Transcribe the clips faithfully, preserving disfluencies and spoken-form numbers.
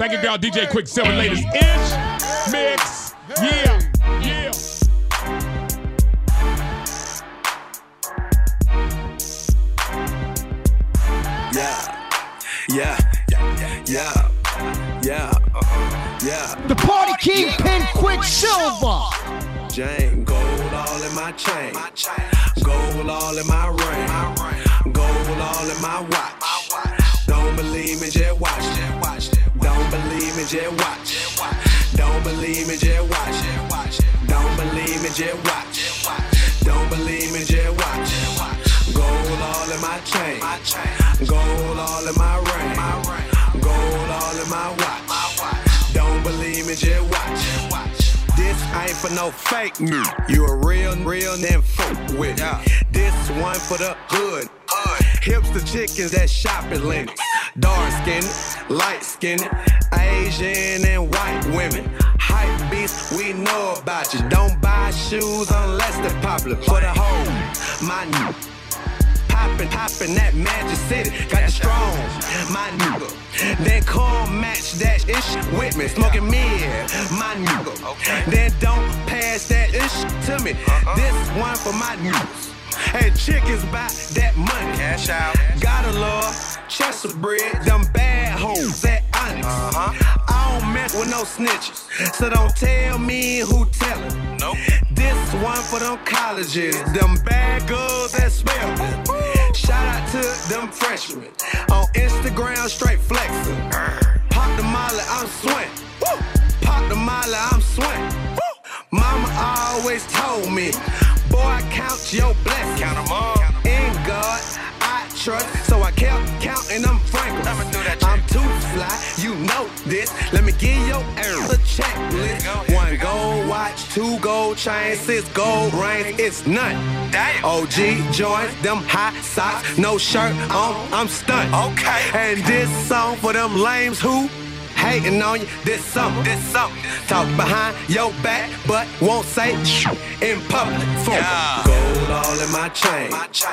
Thank you, girl. D J Quicksilver, latest Ish Mix. Yeah, yeah. Yeah, yeah, yeah, yeah, yeah, yeah. The party kingpin Quicksilver. Jane, gold all in my chain, gold all in my ring, gold all in my watch. Don't believe me, just watch. Don't believe me, just watch. Don't believe me, just watch. Don't believe me, just watch. Don't believe me, just watch. Gold all in my chain, gold all in my ring, gold all in my watch. Don't believe me, just watch. This ain't for no fake news. You a real, real, then fuck with it. This one for the hood. Hipster chickens that shop at Lennox. Dark skinned, light skinned, Asian and white women. Hype beasts, we know about you. Don't buy shoes unless they're popular. For the hoe, my new. Poppin', poppin' that Magic City. Got the strong, my nigga. Then come match that ish with me. Smoking mid, my nigga. Then don't pass that ish to me. This one for my niggas. And chickens buy that money. Cash out. Gotta love Chester bread. Them bad hoes that honest. Uh-huh. I don't mess with no snitches. So don't tell me who tellin'. Nope. This one for them colleges. Them bad girls that spell it. Shout out to them freshmen. On Instagram, straight flexin'. Pop the molly, I'm swing. Pop the molly, I'm swing. Mama always told me, boy, count your blessings. Count them all. In God, I trust. So I kept counting them Franklin's. I'm too fly, you know this. Let me give your ass a checklist. One gold watch, two gold chains, six gold rings. It's none. Damn. O G joints, them high socks, no shirt on, I'm stunned. Okay. And this song for them lames who hating on you this summer. This summer. Talk behind your back, but won't say in public. Yeah. Gold all in my chain,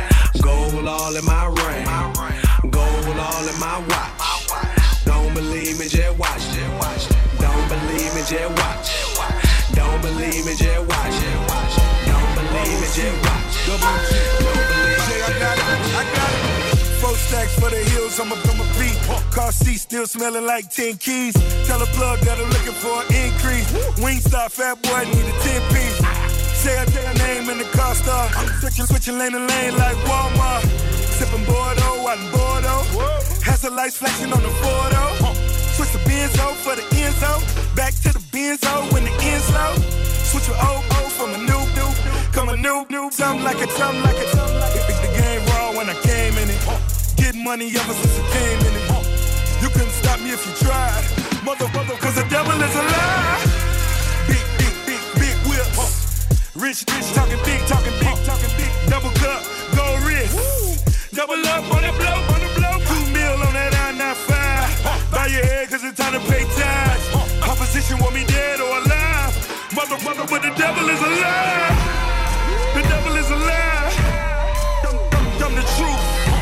gold all in my ring, gold all in my watch. Don't believe me, just watch. Don't believe me, just watch. Don't believe me, just watch. Don't believe me, just watch. Don't believe me, I got it. I got it. Four stacks for the hills, I'm a, I'm a beat. Car seat still smelling like ten keys. Tell a plug that I'm looking for an increase. Wingstop, fat boy, need a ten piece. Say I take a name in the car star. Switching, switching lane to lane like Walmart. Sipping Bordeaux out in Bordeaux. Has the lights flashing on the Fordo. Switch the Benzo for the Enzo. Back to the Benzo when the Enzo. Switch your old O from a new, new. Come a new, new. Something like a, something like a, something like a. Pick the game raw when I came in it. Getting money ever since I came in it. You couldn't stop me if you tried. Mother, mother, cause the devil is a lie. Big, big, big, big whips. Rich, rich, talking big, talking big, talking big. Double cup, gold wrist. Double up on the blow, on the blow. Two mil on that I ninety-five. Bow your head cause it's time to pay tithes. Opposition want me dead or alive. Mother, mother, but the devil is alive. The devil is alive. Come, come, come the truth.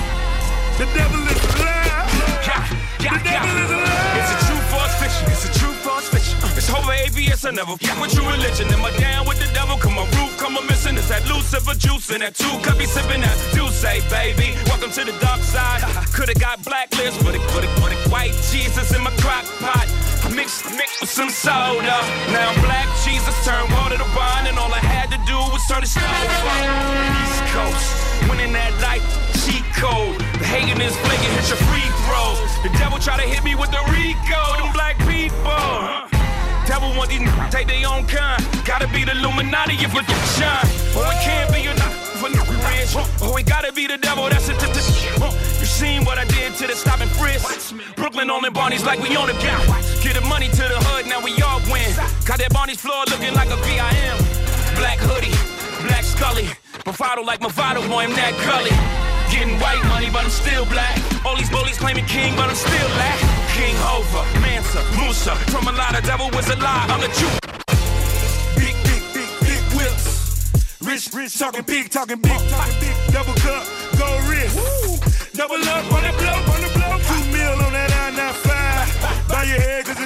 The devil is alive. The devil is alive. It's a true false fiction. It's a true false fiction. It's over A B S. I never fuck with true religion. Am I down with the devil? Come on, roof, come on, missing. Is that Lucifer juice in that two cup be sipping that? Do say, baby, welcome to the dark side. Could've got blacklist, but it, but it, but it, white Jesus in my crock pot. Mixed, mixed with some soda. Now black Jesus turned water to wine, and all I had to do was turn the stove on. East Coast, winning that light, cheat code. The hating is flaking, hit your free throws. The devil try to hit me with the Rico, them black people. Devil want these n****s take their own kind. Gotta be the Illuminati if we can shine. Or it can't be a n**** for n**** rich. Or it gotta be the devil, that's it. You seen what I did to the stop and frisk. Brooklyn on the Barneys like we on the count. Get the money to the hood, now we all win. Got that Barney's floor looking like a V I M. Black hoodie, black Scully. Bravado like Movado, boy, I'm that gully. Getting white money, but I'm still black. All these bullies claiming king, but I'm still black. King Hova, Mansa, Musa. From a lot of devil was a lie, I'm the truth. Big, big, big, big whips. Rich, rich, talking big, talking big, talking big. Double cup, gold wrist. Double up on the blow, on the blow. Two mil on that I ninety-five. Bow your head, cause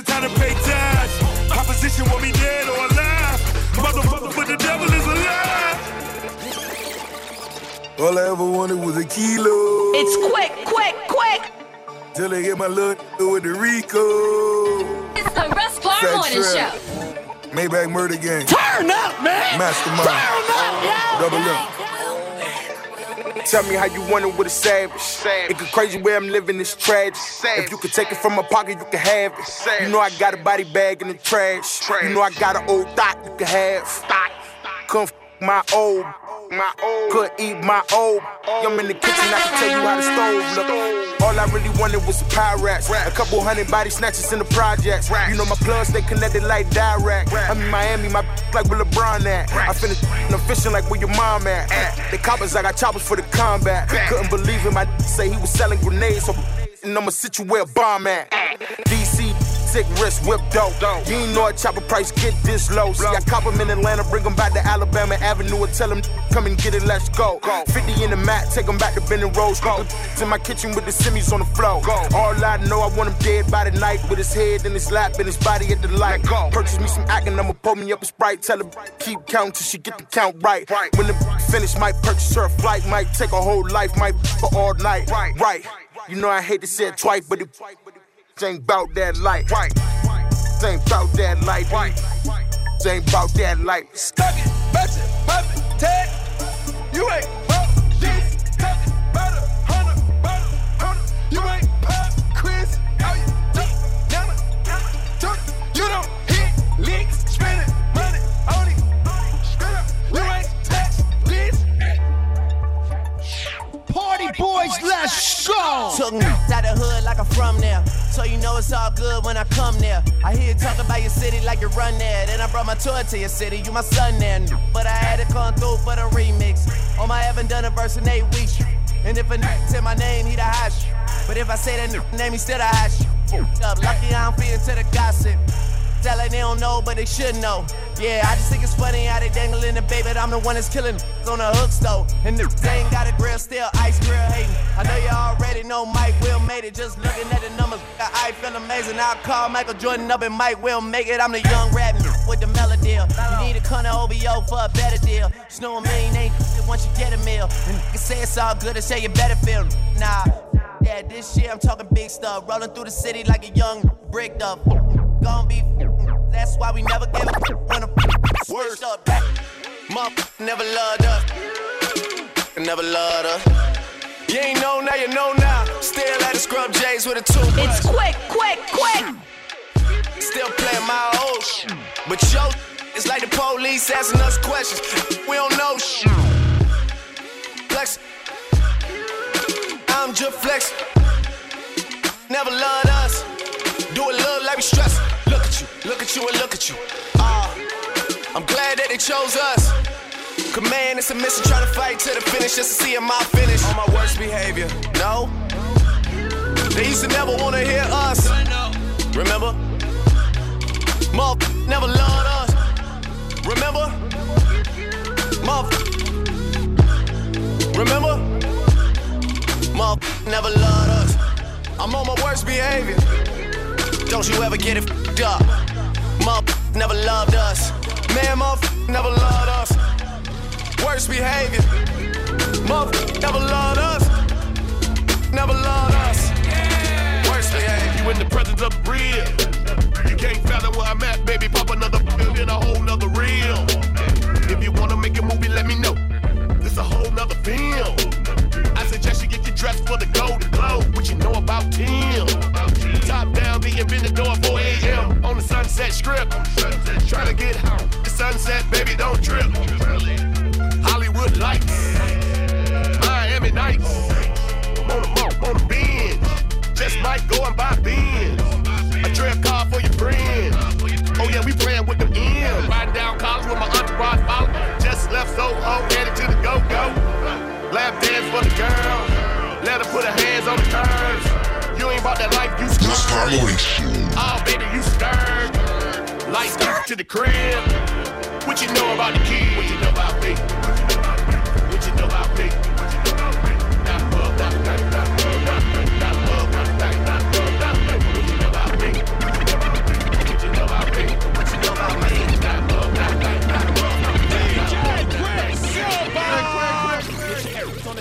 All I ever wanted was a kilo. It's quick, quick, quick. Till they get my little with the Rico. It's the Russ Parr Morning Show. Maybach Murder Gang. Turn up, man. Mastermind. Turn up, yo. Double M. Tell me how you want it with a savage. It get crazy where I'm living, it's tragic. If you could take it from my pocket, you can have it. You know I got a body bag in the trash. You know I got an old thought you can have. Come f my old. My old. Could eat my old. I'm in the kitchen, I can tell you how the stove look. All I really wanted was some Pyrex. A couple hundred body snatches in the projects. You know my plugs, they connected like direct. I'm in Miami, my like where LeBron at. I finished I'm fishing like where your mom at. The coppers, I got choppers for the combat. Couldn't believe it, my say he was selling grenades. So and I'ma sit you where a bomb at. D C, sick wrist, whip dope. You ain't know a chopper price get this low. See, I cop him in Atlanta, bring him back to Alabama Avenue and tell him, come and get it, let's go. fifty in the mat, take him back to Bending Rose. Go in my kitchen with the semis on the floor. All I know, I want him dead by the night with his head in his lap and his body at the light. Purchase me some acting, I'ma pour me up a Sprite. Tell her, keep counting till she get the count right. When the finish, might purchase her a flight. Might take a whole life, might for all night. Right. You know I hate to say it twice, but it ain't about that light. Right. It ain't about that light. Right. It ain't about that light. Stuck it, batch it, pop it, tag. You ain't pop this. Stuck it, butter, hundred, butter, hundred. You ain't pop Chris. How you duck, nana, duck. You don't hit licks, spending money on it. Spend up. You ain't touch this. Party boys, let's go. Took me out the hood like I'm from there. So you know it's all good when I come there. I hear you talk about your city like you run there. Then I brought my tour to your city, you my son there. But I had to come through for the remix. On my haven't done a verse in eight weeks. And if a nigga say my name, he the hash. But if I say that name, he still the hash. Up, lucky I don't feed into the gossip. Tell like they don't know, but they should know. Yeah, I just think it's funny how they dangling the baby, but I'm the one that's killing on the hooks though. And the they ain't got a grill, still ice grill hating. I know you already know Mike Will made it. Just looking at the numbers, I feel amazing. I'll call Michael Jordan up and Mike Will make it. I'm the young rap with the melody. You need a Connor O V O for a better deal. Just know a million ain't once you get a meal. And you can say it's all good and say you better feel. Nah, yeah, this year I'm talking big stuff. Rolling through the city like a young bricked up. Gonna be that's why we never give a when a switched up. Mom never loved us, never loved us. You ain't know now, you know now. Still at the scrub J's with a toothbrush. It's quick, quick, quick. Still playing my old shit, but yo, it's like the police asking us questions. We don't know shit. Flex, I'm just flex. Never loved us. Do it look like we stress. Look at you, look at you, and look at you. Ah, uh, I'm glad that they chose us. Cause man, it's a mission trying to fight to the finish just to see my finish. On my worst behavior, no. They used to never want to hear us. Remember? Mother never loved us. Remember? Mother. Remember? Mother never loved us. I'm on my worst behavior. Don't you ever get it f***ed up. Mother never loved us. Man, mother never loved us. Worst behavior. Mother never loved us. Never loved us. Worst behavior. You in the presence of real. You can't fathom where I'm at, baby. Pop another pill in a whole nother reel. If you wanna make a movie, let me know. This a whole nother film. I suggest you get your dress for the Golden Globe. What you know about Tim? Top down, the invented door, four a.m. on the Sunset Strip. Trying to get home. The sunset, baby, don't trip. Hollywood lights, Miami nights. On the on the binge. Just might go and buy Benz. A trail car for your friends. Oh yeah, we playing with the ends. Riding down college with my entourage follow. Just left Soho, headed to the go-go. Lap dance for the girl. Let her put her hands on the curves. You ain't about that life, you scared. Oh, baby, you scared. Lights get to the crib. What you know about the kid? What you know about me? What you know about me? What you know about me? Not love, not not not love, not not love, not not not love, not what you know about me? What you know about me? What you know about me? Not love, not not not love, not D J Quick Silver.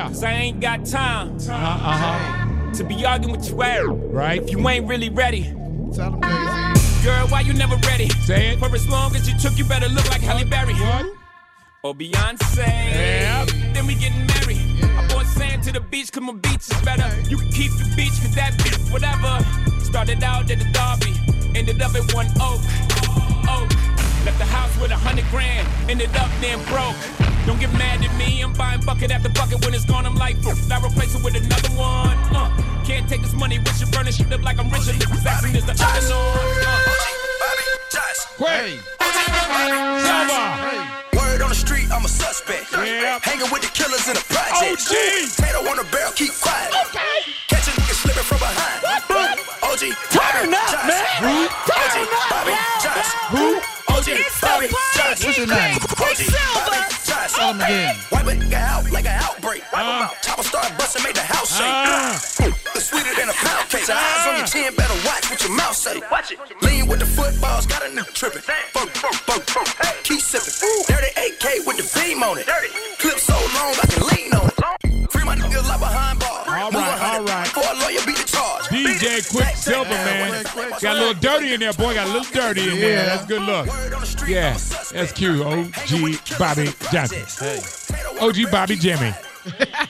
Yeah. Cause I ain't got time Uh huh. to be arguing with you at. Right. If you ain't really ready. Tell them, Jay-Z. Girl, why you never ready? Say it. For as long as you took, you better look like Halle Berry. What? Or Beyonce. Yep. Then we getting married. I bought sand to the beach, cause my beach is better. You can keep the beach, cause that beach, whatever. Started out at the Derby, ended up at one Oak. Oak. Left the house with a hundred grand, ended up then broke. Don't get mad at me, I'm buying bucket after bucket. When it's gone, I'm like, I replace it with another one. Uh, can't take this money, wish you burn it, shit up like I'm Richard. This Jackson is the other uh. Quick. Hey. Word on the street, I'm a suspect. Yep. Hanging with the killers in the project. O G. Tato on the barrel, keep quiet. Okay. Catch a nigga slipping from behind. O G, Turn up, Josh. man. Who? O G, Turn up, Bobby, yeah. Josh. Who? O G, It's the Bobby, party. Josh. What's your name? O G, Bobby, Josh. Tell them again. Wipe it out like an outbreak. Wipe 'em Uh. out. Chopper start busting, make the house shake. Uh. It's sweeter than a pound cake. Eyes on your chin, better watch what your mouth say. Watch it. Lean with the footballs, got a nigga tripping. Fuck, fuck, fuck, fuck. Keep sipping. Dirty A K with the beam on it. Clip so long I can lean on it. Free my niggas like behind bars. All Move right, a hundred all right. before a lawyer beat the charge. D J Quicksilver, man. Got a little dirty in there, boy. Got a little dirty in there. That's good luck. Yeah, that's cute. O G Bobby Johnson. O G Bobby Jimmy.